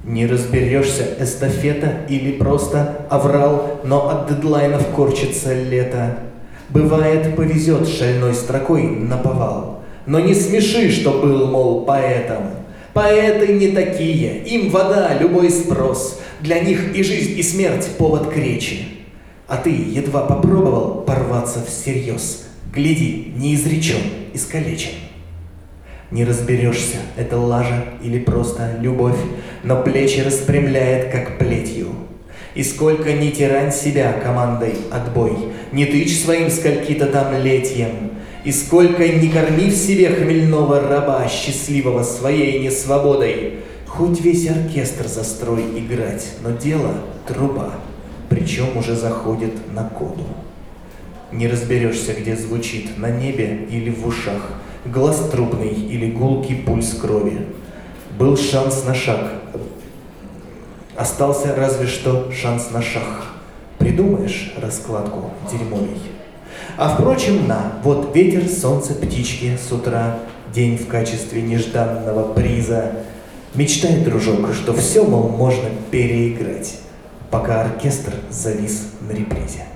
Не разберешься, эстафета или просто аврал, но от дедлайнов корчится лето. Бывает, повезет шальной строкой наповал, но не смеши, что был, мол, поэтом. Поэты не такие, им вода, любой спрос, для них и жизнь, и смерть повод к речи. А ты едва попробовал порваться всерьез, гляди, не изречен, искалечен. Не разберешься, это лажа или просто любовь, но плечи распрямляет, как плетью. И сколько ни тирань себя командой отбой, не тычь своим скольки-то там летьем, и сколько ни корми в себе хмельного раба, счастливого своей несвободой, хоть весь оркестр застрой играть, но дело труба, причем уже заходит на коду. Не разберешься, где звучит, на небе или в ушах, глаз трубный или гулкий пульс крови. Был шанс на шаг, остался разве что шанс на шаг. Придумаешь раскладку дерьмовей. А впрочем, на, вот ветер, солнце, птички с утра, день в качестве нежданного приза. Мечтай, дружок, что все, мол, можно переиграть, пока оркестр завис на репризе.